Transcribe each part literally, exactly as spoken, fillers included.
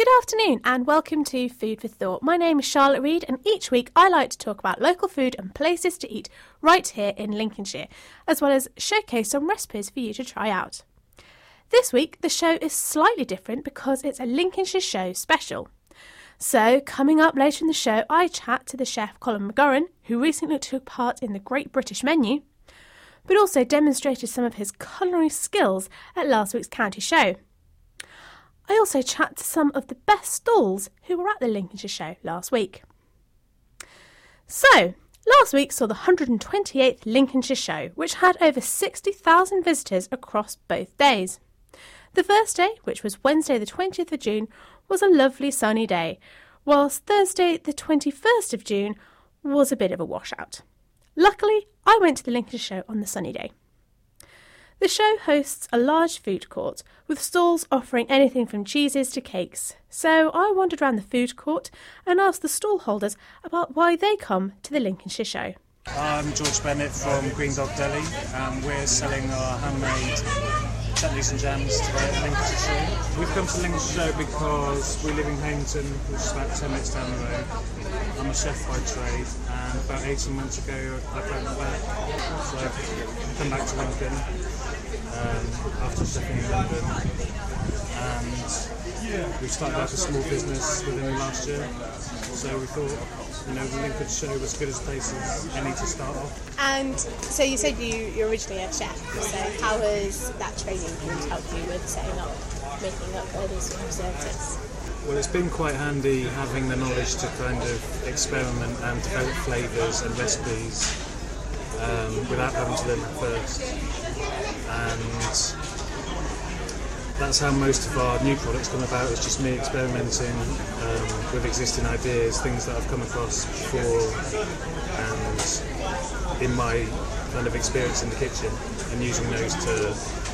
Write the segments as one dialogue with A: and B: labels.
A: Good afternoon and welcome to Food for Thought. My name is Charlotte Reed and each week I like to talk about local food and places to eat right here in Lincolnshire, as well as showcase some recipes for you to try out. This week the show is slightly different because it's a Lincolnshire Show special. So coming up later in the show I chat to the chef Colin McGorran, who recently took part in the Great British Menu, but also demonstrated some of his culinary skills at last week's county show. I also chat to some of the best stalls who were at the Lincolnshire Show last week. So, last week saw the one hundred twenty-eighth Lincolnshire Show, which had over sixty thousand visitors across both days. The first day, which was Wednesday the twentieth of June, was a lovely sunny day, whilst Thursday the twenty-first of June was a bit of a washout. Luckily, I went to the Lincolnshire Show on the sunny day. The show hosts a large food court with stalls offering anything from cheeses to cakes. So I wandered around the food court and asked the stall holders about why they come to the Lincolnshire Show.
B: I'm George Bennett from Green Dog Deli and we're selling our handmade chutneys and jams to the Lincolnshire Show. We've come to the Lincolnshire Show because we live in Haington, which is about ten minutes down the road. I'm a chef by trade and about eighteen months ago I broke my back, so I've come back to Lincoln um, after chefing in London, and we started out a small business within the last year, so we thought, you know, the Lincoln Show was as good as place as any to start off.
A: And so you said you, you're originally a chef, so how has that training been to help you with setting up, making up all these sort of services?
B: Well, it's been quite handy having the knowledge to kind of experiment and develop flavours and recipes um, without having to learn them first. And that's how most of our new products come about, is just me experimenting um, with existing ideas, things that I've come across before and in my kind of experience in the kitchen, and using those to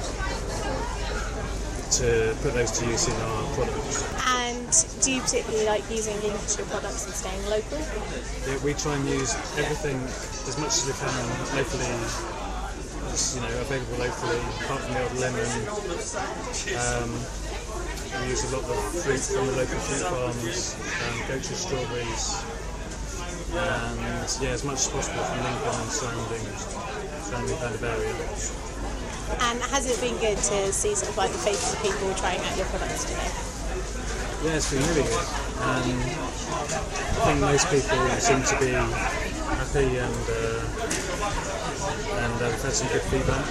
B: to put those to use in our products. And
A: do you particularly like using Lincolnshire products and staying local?
B: Yeah, we try and use everything as much as we can locally, you know, available locally, apart from the odd lemon. Um, we use a lot of fruit from the local fruit farms, um, goats and strawberries, and yeah, as much as possible from Lincoln and surrounding, surrounding kind of area.
A: And has it been good to see sort of like the faces of people trying out your products today?
B: Yeah, it's been really good. Um, I think most people seem to be happy and uh, and uh, we've had some good feedback.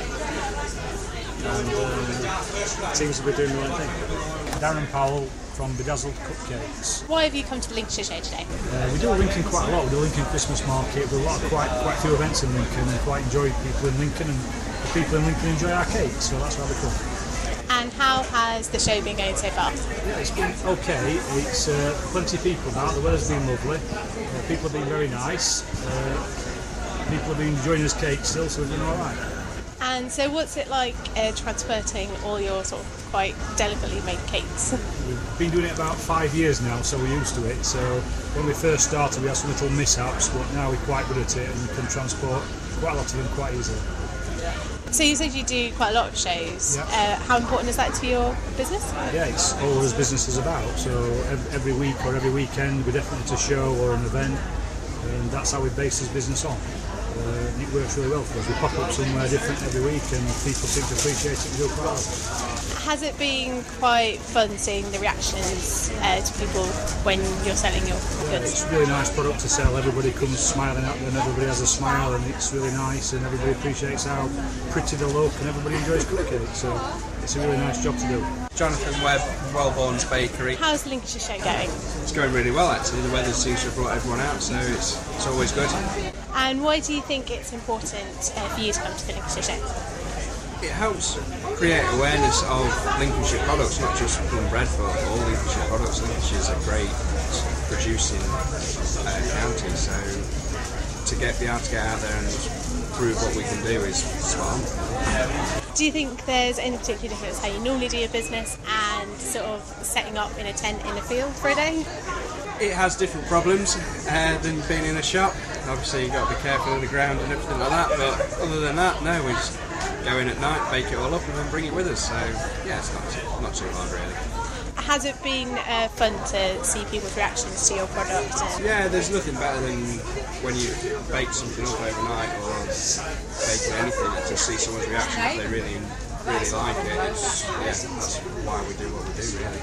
B: And um, it seems that we're doing the right thing.
C: Darren Powell from Bedazzled Cupcakes.
A: Why have you come to the Lincolnshire Show today?
C: Uh, we do Lincoln quite a lot. We do Lincoln Christmas Market. We do a lot of quite quite a few events in Lincoln and quite enjoy people in Lincoln, and the people in Lincoln enjoy our cakes, so that's why we come.
A: And how has the show been going so far?
C: Yeah, it's been okay. It's uh, plenty of people now. The weather's been lovely. Uh, people have been very nice. Uh, people have been enjoying us cakes still, so we're doing all right.
A: And so what's it like uh, transporting all your sort of quite delicately made cakes?
C: We've been doing it about five years now, so we're used to it. So when we first started we had some little mishaps, but now we're quite good at it and we can transport quite a lot of them quite easily.
A: So you said you do quite a lot of shows.
C: Yeah.
A: Uh, how important is that to your business?
C: Yeah, it's all this business is about. So every week or every weekend we're definitely at a show or an event, and that's how we base this business on. Uh, it works really well for us. We pop up somewhere different every week and people seem to appreciate it and do quite well.
A: Has it been quite fun seeing the reactions uh, to people when you're selling your
C: Yeah,
A: goods?
C: it's a really nice product to sell. Everybody comes smiling at them, everybody has a smile, and it's really nice, and everybody appreciates how pretty they look, and everybody enjoys cupcakes, so it's a really nice job to do.
D: Jonathan Webb, Wellborn's Bakery.
A: How's the Lincolnshire Show going?
D: It's going really well actually. The weather seems to have brought everyone out, so it's it's always good.
A: And why do you think it's important uh, for you to come to the Lincolnshire Show?
D: It helps create awareness of Lincolnshire products, not just Plum Bread, but all Lincolnshire products. Lincolnshire is a great producing uh, county, so to get be able to get out there and prove what we can do is spot on.
A: Do you think there's any particular difference how you normally do your business and sort of setting up in a tent in a field for a day?
D: It has different problems uh, than being in a shop. Obviously you've got to be careful of the ground and everything like that, but other than that, no, we just go in at night, bake it all up and then bring it with us, so yeah, it's not, not too hard really.
A: has it been uh, fun to see people's reactions to your product? And
D: Yeah, there's nothing better than when you bake something up overnight or bake anything to see someone's reaction if they really, really like it. It's, yeah, that's why we do what we do, really.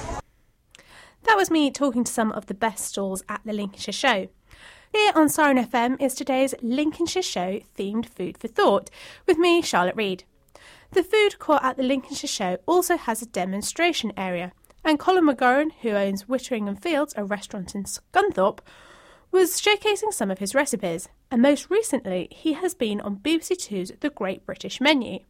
A: That was me talking to some of the best stalls at the Lincolnshire Show. Here on Siren F M is today's Lincolnshire Show themed Food for Thought with me, Charlotte Reed. The food court at the Lincolnshire Show also has a demonstration area, and Colin McGurran, who owns Wittering and Fields, a restaurant in Scunthorpe, was showcasing some of his recipes, and most recently he has been on B B C Two's The Great British Menu.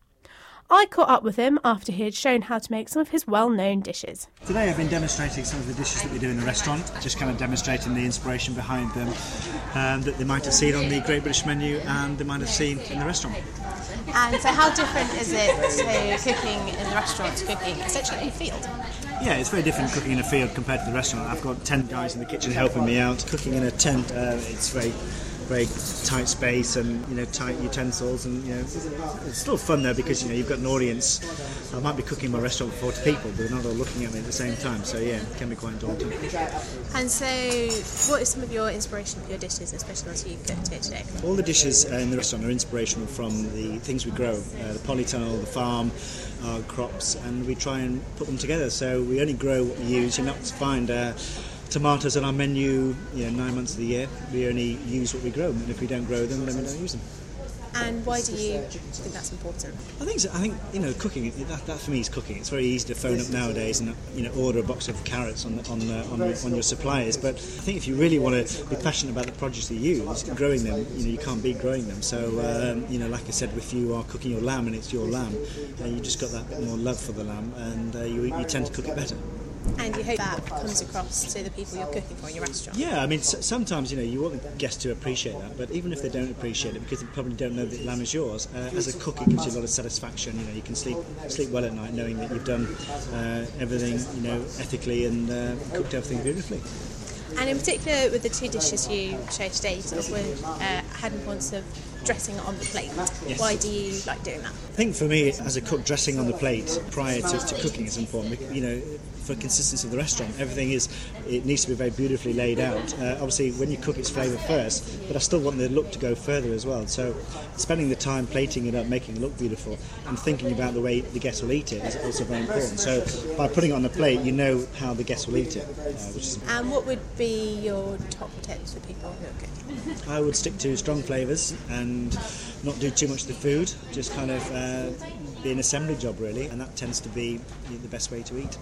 A: I caught up with him after he had shown how to make some of his well-known dishes.
E: Today I've been demonstrating some of the dishes that we do in the restaurant, just kind of demonstrating the inspiration behind them um, that they might have seen on the Great British Menu and they might have seen in the restaurant.
A: And so how different is it to cooking in the restaurant to cooking essentially in the field?
E: Yeah, it's very different cooking in a field compared to the restaurant. I've got ten guys in the kitchen helping me out. Cooking in a tent, uh, it's very very tight space and, you know, tight utensils, and, you know, it's still fun though because, you know, you've got an audience. I might be cooking in my restaurant for forty people, but they're not all looking at me at the same time, so yeah, it can be quite daunting.
A: And so what is some of your inspiration for your dishes, especially as you cooked here today?
E: All the dishes uh, in the restaurant are inspirational from the things we grow, uh, the polytunnel, the farm, our crops, and we try and put them together. So we only grow what we use. You're not to find uh, tomatoes on our menu, you know, nine months of the year. We only use what we grow, and if we don't grow them, then we don't use them.
A: And why do you think that's important?
E: I think so. I think, you know, cooking. That, that for me is cooking. It's very easy to phone up nowadays and, you know, order a box of carrots on on uh, on, on your suppliers. But I think if you really want to be passionate about the produce that you use, growing them, you know, you can't beat growing them. So um, you know, like I said, if you are cooking your lamb and it's your lamb, uh, you just got that bit more love for the lamb, and uh, you you tend to cook it better.
A: And you hope that comes across to the people you're cooking for in your restaurant?
E: Yeah, I mean, s- sometimes, you know, you want the guests to appreciate that, but even if they don't appreciate it, because they probably don't know that lamb is yours, uh, as a cook it gives you a lot of satisfaction. You know, you can sleep sleep well at night knowing that you've done uh, everything, you know, ethically and uh, cooked everything beautifully.
A: And in particular with the two dishes you showed today, sort of with, uh, had importance of dressing it on the plate.
E: Yes.
A: Why do you like doing that?
E: I think for me, as a cook, dressing on the plate prior to, to cooking is important. You know, for consistency of the restaurant, everything is, it needs to be very beautifully laid out. Uh, obviously, when you cook, it's flavour first, but I still want the look to go further as well. So, spending the time plating it up, making it look beautiful, and thinking about the way the guests will eat it is also very important. So, by putting it on the plate, you know how the guests will eat it, uh, which is.
A: And what would be your top tips for people who are cooking?
E: I would stick to strong flavours and not do too much to the food, just kind of uh, be an assembly job really, and that tends to be the best way to eat.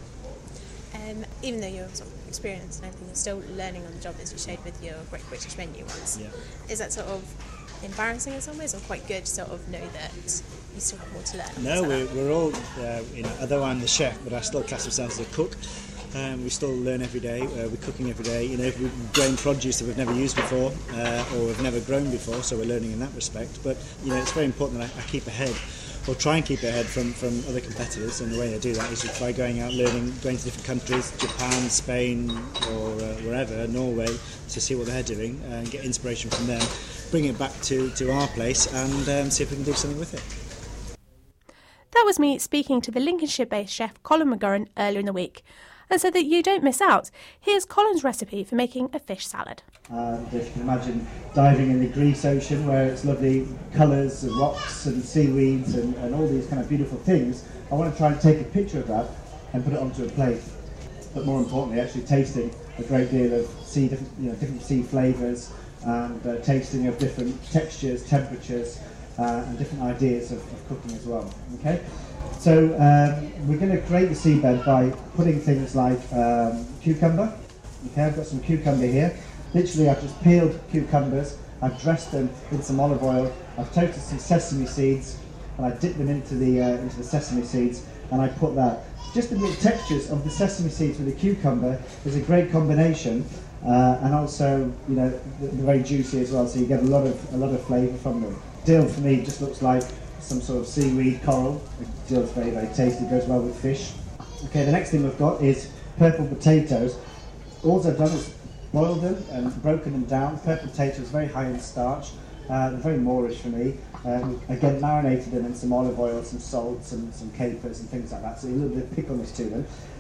A: Um, even though you're sort of experienced and everything, you're still learning on the job, as you showed with your Great British Menu once.
E: Yeah.
A: Is that sort of embarrassing in some ways, or quite good to sort of know that you still have more to learn?
E: No, we're, we're all, uh, you know, although I'm the chef, but I still class myself as a cook. Um, we still learn every day, uh, we're cooking every day, you know, we've grown produce that we've never used before uh, or we've never grown before, so we're learning in that respect. But, you know, it's very important that I, I keep ahead, or try and keep ahead from, from other competitors, and the way I do that is by going out learning, going to different countries, Japan, Spain, or uh, wherever, Norway, to see what they're doing and get inspiration from them, bring it back to, to our place and um, see if we can do something with it.
A: That was me speaking to the Lincolnshire-based chef Colin McGurran earlier in the week. And so that you don't miss out, here's Colin's recipe for making a fish salad.
F: And if you can imagine diving in the Greece Ocean where it's lovely colours and rocks and seaweeds and, and all these kind of beautiful things, I want to try and take a picture of that and put it onto a plate. But more importantly, actually tasting a great deal of sea, different, you know, different sea flavours and uh, tasting of different textures, temperatures uh, and different ideas of, of cooking as well. Okay. So um, we're going to create the seabed by putting things like um, cucumber. Okay, I've got some cucumber here. Literally, I've just peeled cucumbers. I've dressed them in some olive oil. I've toasted some sesame seeds, and I dip them into the uh, into the sesame seeds, and I put that. Just the textures of the sesame seeds with the cucumber is a great combination, uh, and also, you know, they're very juicy as well. So you get a lot of a lot of flavour from them. Dill for me just looks like some sort of seaweed coral. Dill's very, very tasty, goes well with fish. Okay, the next thing we've got is purple potatoes. All I've done is boiled them and broken them down. Purple potatoes, very high in starch. Uh, they're very Moorish for me. Um, again, marinated them in some olive oil, some salt, some, some capers and things like that, so a little bit of pickleness to them.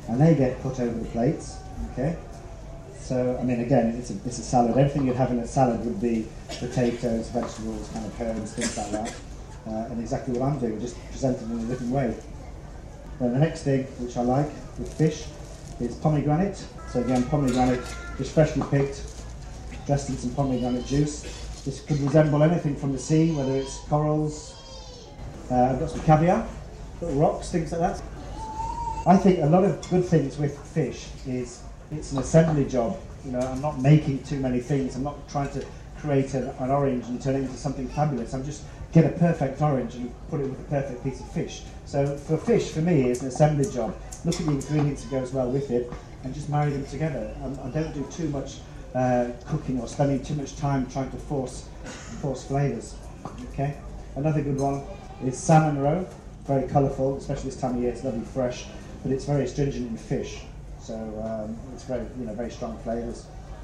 F: and they get put over the plates. Okay. So, I mean, again, it's a, it's a salad. Everything you'd have in a salad would be potatoes, vegetables, kind of herbs, things like that. Uh, and exactly what I'm doing, just presented in a different way. Then the next thing, which I like with fish, is pomegranate. So again, pomegranate, just freshly picked, dressed in some pomegranate juice. This could resemble anything from the sea, whether it's corals. Uh, I've got some caviar, little rocks, things like that. I think a lot of good things with fish is it's an assembly job. You know, I'm not making too many things. I'm not trying to create an, an orange and turn it into something fabulous. I'm just get a perfect orange and put it with a perfect piece of fish. So for fish, for me, it's an assembly job. Look at the ingredients that goes well with it and just marry them together. Um, I don't do too much uh, cooking or spending too much time trying to force force flavours. Okay. Another good one is salmon roe. Very colourful, especially this time of year. It's lovely fresh, but it's very astringent in fish. So um, it's very, you know, very strong flavours.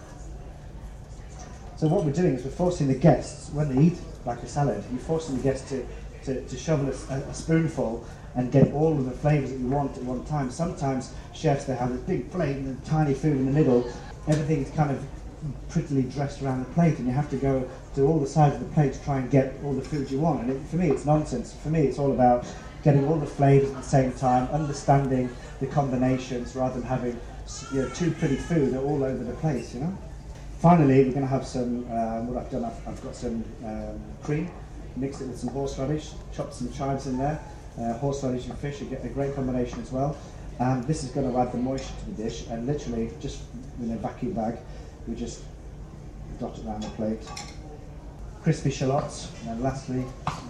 F: So what we're doing is we're forcing the guests, when they eat like a salad, you're forcing the guests to, to, to shovel a, a spoonful and get all of the flavours that you want at one time. Sometimes chefs, they have a big plate and a tiny food in the middle. Everything's kind of prettily dressed around the plate, and you have to go to all the sides of the plate to try and get all the food you want. And it, for me, it's nonsense. For me, it's all about getting all the flavours at the same time, understanding the combinations rather than having, you know, too pretty food all over the place, you know. Finally, we're going to have some, um, what I've done, I've, I've got some um, cream, mixed it with some horseradish, chopped some chives in there, uh, horseradish and fish, you get a great combination as well. And this is going to add the moisture to the dish, and literally, just in a vacuum bag, we just dot it around the plate. Crispy shallots, and then lastly,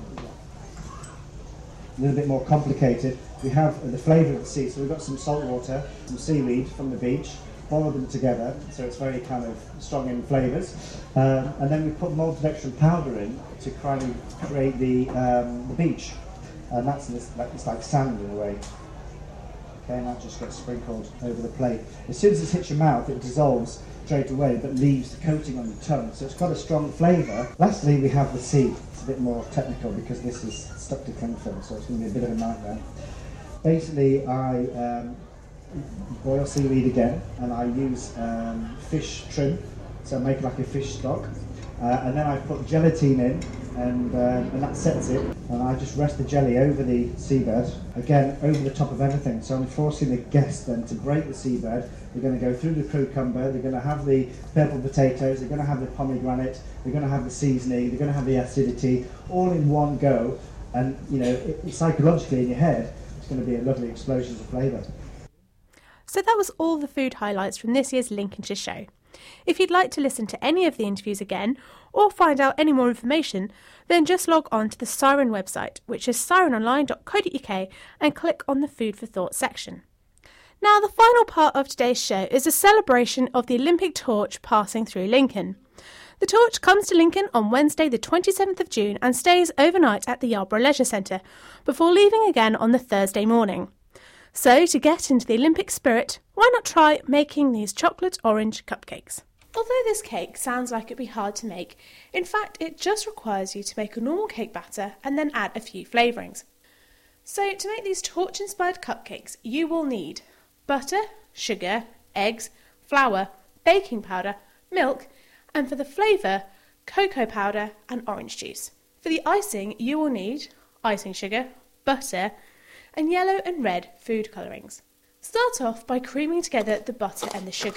F: a little bit more complicated, we have the flavour of the sea. So we've got some salt water, some seaweed from the beach, boiled them together, so it's very kind of strong in flavours. Um, and then we put malted extract powder in to kind of create the, um, the beach. And that's this, it's like sand in a way. Okay, and that just gets sprinkled over the plate. As soon as it hits your mouth, it dissolves straight away, but leaves the coating on your tongue. So it's got a strong flavour. Lastly, we have the sea. It's a bit more technical because this is stuck to cling film, so it's going to be a bit of a nightmare. Basically, I um, boil seaweed again, and I use um, fish trim, so I make like a fish stock. Uh, and then I put gelatine in, and, um, and that sets it. And I just rest the jelly over the seabed, again over the top of everything. So I'm forcing the guests then to break the seabed. They're going to go through the cucumber, they're going to have the purple potatoes, they're going to have the pomegranate, they're going to have the seasoning, they're going to have the acidity, all in one go. And you know, it, it, psychologically in your head, it's going to be a lovely explosion of flavour.
A: So that was all the food highlights from this year's Lincolnshire show. If you'd like to listen to any of the interviews again or find out any more information, then just log on to the Siren website, which is siren online dot co dot uk, and click on the Food for Thought section. Now, the final part of today's show is a celebration of the Olympic torch passing through Lincoln. The torch comes to Lincoln on Wednesday the twenty-seventh of June and stays overnight at the Yarborough Leisure Centre before leaving again on the Thursday morning. So, to get into the Olympic spirit, why not try making these chocolate orange cupcakes? Although this cake sounds like it'd be hard to make, in fact it just requires you to make a normal cake batter and then add a few flavourings. So, to make these torch-inspired cupcakes, you will need butter, sugar, eggs, flour, baking powder, milk, and for the flavour, cocoa powder and orange juice. For the icing, you will need icing sugar, butter, and yellow and red food colourings. Start off by creaming together the butter and the sugar.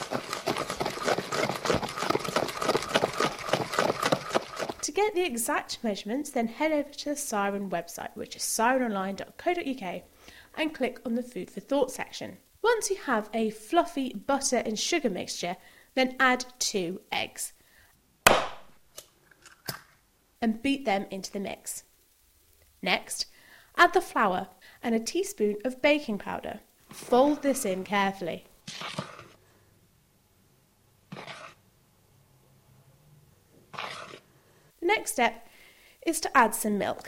A: To get the exact measurements, then head over to the Siren website, which is siren online dot co dot uk, and click on the Food for Thought section. Once you have a fluffy butter and sugar mixture, then add two eggs and beat them into the mix. Next, add the flour and a teaspoon of baking powder. Fold this in carefully. The next step is to add some milk.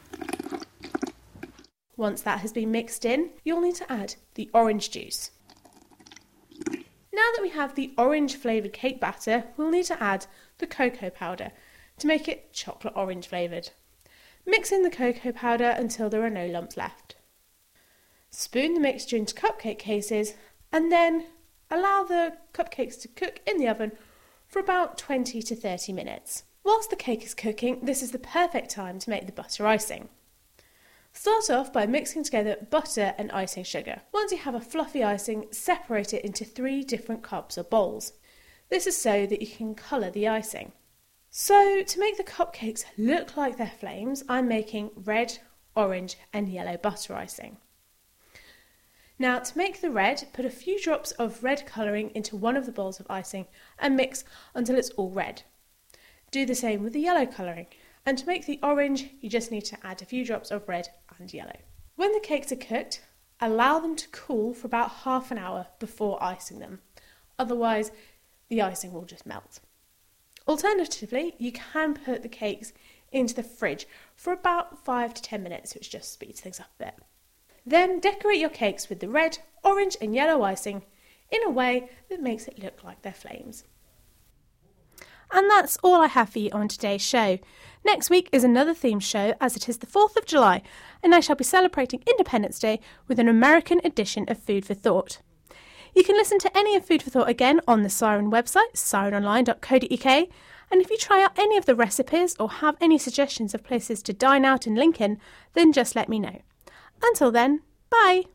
A: Once that has been mixed in, you'll need to add the orange juice. Now that we have the orange flavoured cake batter, we'll need to add the cocoa powder to make it chocolate orange flavoured. Mix in the cocoa powder until there are no lumps left. Spoon the mixture into cupcake cases and then allow the cupcakes to cook in the oven for about twenty to thirty minutes. Whilst the cake is cooking, this is the perfect time to make the butter icing. Start off by mixing together butter and icing sugar. Once you have a fluffy icing, separate it into three different cups or bowls. This is so that you can colour the icing. So, to make the cupcakes look like they're flames, I'm making red, orange and yellow butter icing. Now, to make the red, put a few drops of red colouring into one of the bowls of icing and mix until it's all red. Do the same with the yellow colouring. And to make the orange, you just need to add a few drops of red and yellow. When the cakes are cooked, allow them to cool for about half an hour before icing them. Otherwise, the icing will just melt. Alternatively, you can put the cakes into the fridge for about five to ten minutes, which just speeds things up a bit. Then decorate your cakes with the red, orange and yellow icing in a way that makes it look like they're flames. And that's all I have for you on today's show. Next week is another themed show, as it is the fourth of July, and I shall be celebrating Independence Day with an American edition of Food for Thought. You can listen to any of Food for Thought again on the Siren website, siren online dot co dot uk, and if you try out any of the recipes or have any suggestions of places to dine out in Lincoln, then just let me know. Until then, bye!